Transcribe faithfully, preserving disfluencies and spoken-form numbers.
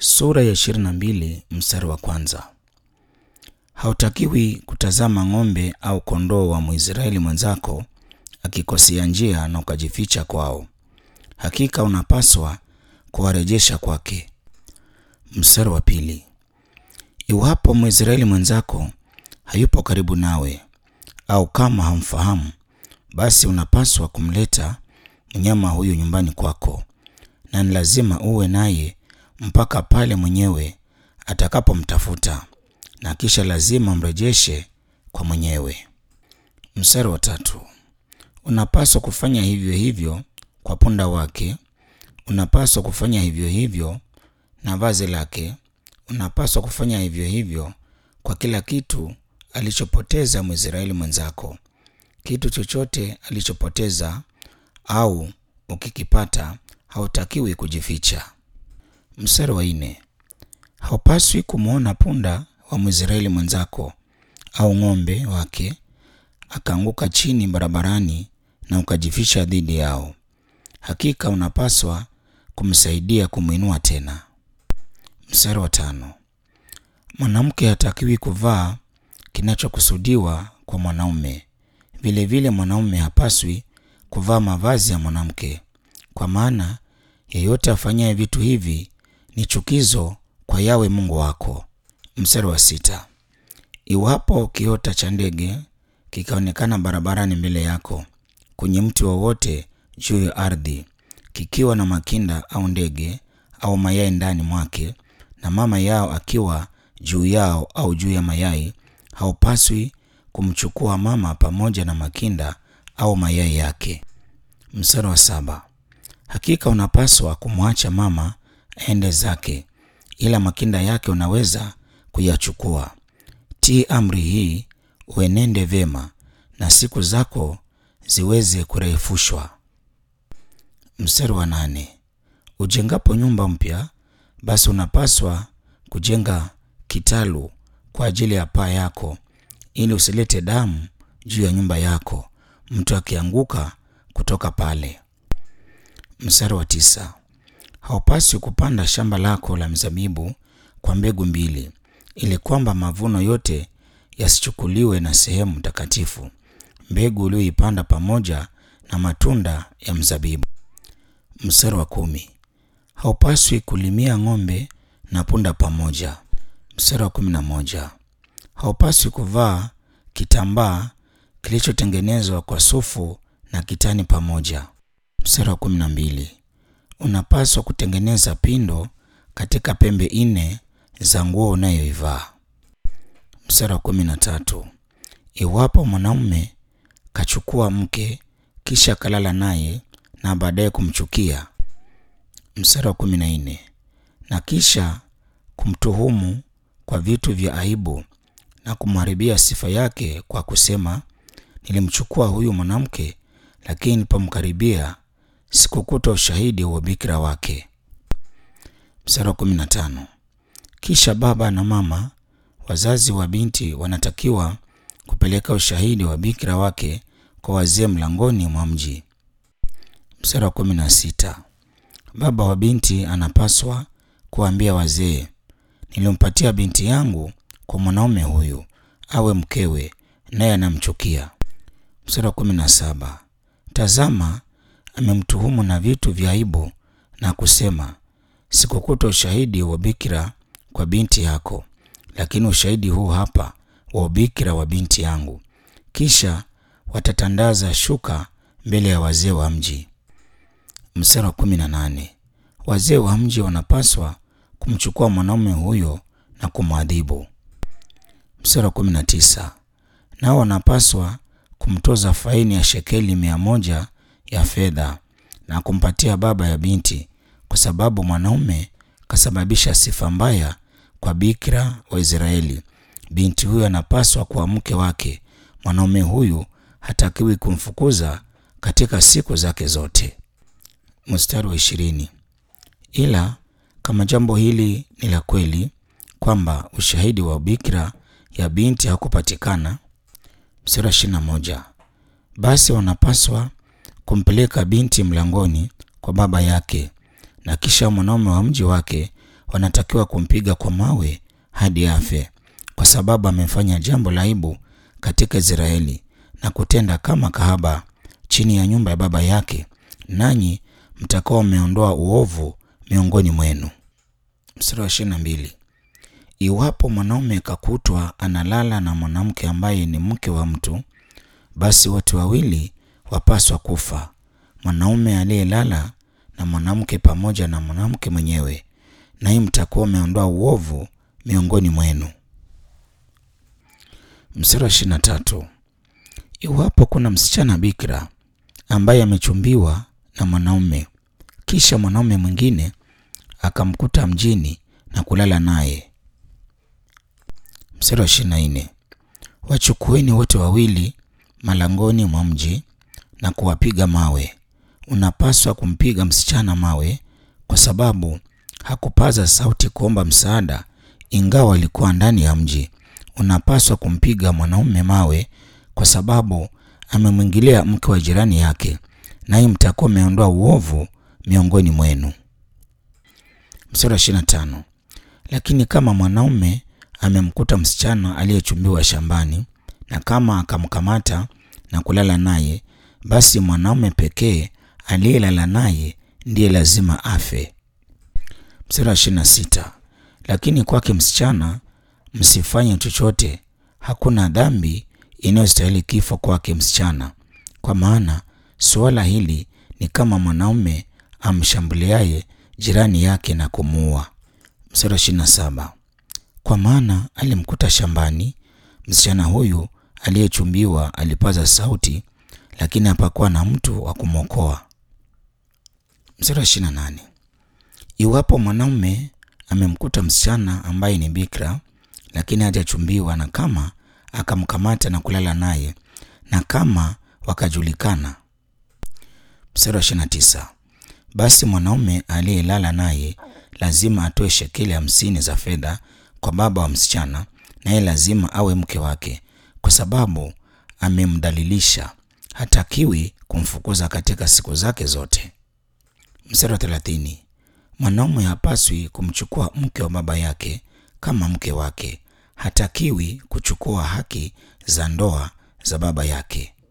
Sura ya ishirini na mbili mstari wa kwanza. Hautakiwi kutazama ng'ombe au kondoo wa Mwisraeli mwenzako akikosea njia na ukajificha kwao. Hakika unapaswa kuwarejesha kwake. Mstari wa pili. Iwapo Mwisraeli mwenzako hayupo karibu nawe au kama hamfahamu, basi unapaswa kumleta mnyama huyu nyumbani kwako, na ni lazima uwe naye mpaka pale mwenyewe atakapomtafuta, na kisha lazima mrejeshe kwa mwenyewe. Mstari wa tatu. Unapaswa kufanya hivyo hivyo kwa punda wake, unapaswa kufanya hivyo hivyo na vazi lake, unapaswa kufanya hivyo hivyo kwa kila kitu alichopoteza Mwisraeli mwenzako. Kitu chochote alichopoteza au ukikipata, hautakiwi kujificha. Mstari wa nne. Haupaswi kumwona punda wa Mwisraeli mwenzako au ng'ombe wake akaanguka chini barabarani na ukajificha dhidi yao. Hakika unapaswa kumsaidia kumwinua tena. Mstari wa tano. Mwanamke hatakiwi kuvaa kinachokusudiwa kwa mwanaume. Vile vile mwanaume hapaswi kuvaa mavazi ya mwanamke, kwa maana yeyote afanyaye vitu hivi ni chukizo kwa Yawe Mungu wako. Mstari wa sita. Iwapo kiota cha ndege kikaonekana barabarani mbele yako, kwenye mti wowote juu ya ardhi, kikiwa na makinda au ndege au mayai ndani mwake, na mama yao akiwa juu yao au juu ya mayai, haupaswi kumchukua mama pamoja na makinda au mayai yake. Mstari wa saba. Hakika unapaswa kumwacha mama aende zake, ila makinda yake unaweza kuyachukua. Tii amri hii, uenende vema, na siku zako ziweze kurefushwa. Mstari wa nane. Ujengapo nyumba mpya, basi unapaswa kujenga kitalu kwa ajili ya paa yako, ili usilete damu juu ya nyumba yako mtu akianguka kutoka pale. Mstari wa tisa. Haupaswi kupanda shamba lako la mzabibu kwa mbegu mbili, ili kwamba mavuno yote yasichukuliwe na sehemu takatifu, mbegu uliyoipanda pamoja na matunda ya mzabibu. Mstari wa kumi. Haupaswi kulimia ng'ombe na punda pamoja. Mstari wa kumi na moja. Haupaswi kuvaa kitambaa kilichotengenezwa kwa sufu na kitani pamoja. Mstari wa kumi na mbili. Unapaswa kutengeneza pindo katika pembe nne za nguo unayoivaa. Mstari wa kumi na tatu. Iwapo mwanaume kachukua mke kisha kalala naye na baadaye kumchukia. Mstari wa kumi na nne. Na kisha kumtuhumu kwa vitu vya aibu na kumharibia sifa yake kwa kusema, nilimchukua huyu mwanamke, lakini nilipomkaribia sikukuta ushahidi wa bikira wake. Mstari wa kumi na tano. Kisha baba na mama wazazi wa binti wanatakiwa kupeleka ushahidi wa bikira wake kwa wazee mlangoni mwa mji. Mstari wa kumi na sita. Baba wa binti anapaswa kuambia wazee, nilimpatia binti yangu kwa mwanaume huyu awe mkewe, naye anamchukia. Mstari wa kumi na saba. Tazama, amemtuhumu na vitu vya aibu na kusema, sikukuta ushahidi wa bikira kwa binti yako, lakini ushahidi huu hapa wa bikira wa binti yangu. Kisha watatandaza shuka mbele ya wazee wa mji. Mstari wa kumi na nane. Wazee wa mji wanapaswa kumchukua mwanaume huyo na kumwadhibu. Mstari wa kumi na tisa. Nao wanapaswa kumtoza faini ya shekeli mia moja ya fedha na kumpatia baba ya binti, kwa sababu mwanaume kasababisha sifa mbaya kwa bikira wa Israeli. Binti huyo anapaswa kuwa mke wake. Mwanaume huyu hatakiwi kumfukuza katika siku zake zote. Mstari wa ishirini. Ila kama jambo hili ni la kweli, kwamba ushahidi wa bikira ya binti hakupatikana. Mstari wa ishirini na moja. Basi wanapaswa kumpeleka binti mlangoni kwa baba yake, na kisha mwanaume wa mji wake wanatakiwa kumpiga kwa mawe hadi afe, kwa sababu amefanya jambo la aibu katika Israeli na kutenda kama kahaba chini ya nyumba ya baba yake, nanyi mtakao mmeondoa uovu miongoni mwenu. Mstari wa ishirini na mbili. Iwapo mwanaume kakutwa analala na mwanamke ambaye ni mke wa mtu, basi wote wawili wapaswa kufa, mwanaume aliyelala na mwanamke pamoja na mwanamke mwenyewe, nanyi mtakuwa mmeondoa uovu miongoni mwenu. Mstari wa ishirini na tatu. Iwapo kuna msichana bikira ambaye amechumbiwa na mwanaume, kisha mwanaume mwingine akamkuta mjini na kulala naye. Mstari wa ishirini na nne. Wachukueni wote wawili malangoni mwa mji na kuwapiga mawe. Unapaswa kumpiga msichana mawe kwa sababu hakupaza sauti kuomba msaada ingawa alikuwa ndani ya mji. Unapaswa kumpiga mwanaume mawe kwa sababu amemwingilia mke wa jirani yake, naye mtakuwa mmeondoa uovu miongoni mwenu. Mstari wa ishirini na tano. Lakini kama mwanaume amemkuta msichana aliyechumbiwa shambani, na kama akamkamata na kulala naye, basi mwanaume pekee aliyelala naye ndiye lazima afe. Mstari wa ishirini na sita. Lakini kwake msichana msifanye chochote, hakuna dhambi inayostahili kifo kwake msichana, kwa maana suala hili ni kama mwanaume amshambuliaye jirani yake na kumuua. Mstari wa ishirini na saba. Kwa maana alimkuta shambani, msichana huyu aliyechumbiwa alipaza sauti, lakini hapakuwa na mtu wa kumwokoa. Mstari wa ishirini na nane. Iwapo mwanaume amemkuta msichana ambaye ni bikira lakini hajachumbiwa, na kama akamkamata na kulala naye, na kama wakajulikana. Mstari wa ishirini na tisa. Basi mwanaume aliyelala naye lazima atoe shekeli hamsini za fedha kwa baba wa msichana, naye lazima awe mke wake, kwa sababu amemdhalilisha. Hatakiwi kumfukuza katika siku zake zote. Mstari wa thelathini. Mwanaume hapaswi kumchukua mke wa baba yake kama mke wake. Hatakiwi kuchukua haki za ndoa za baba yake.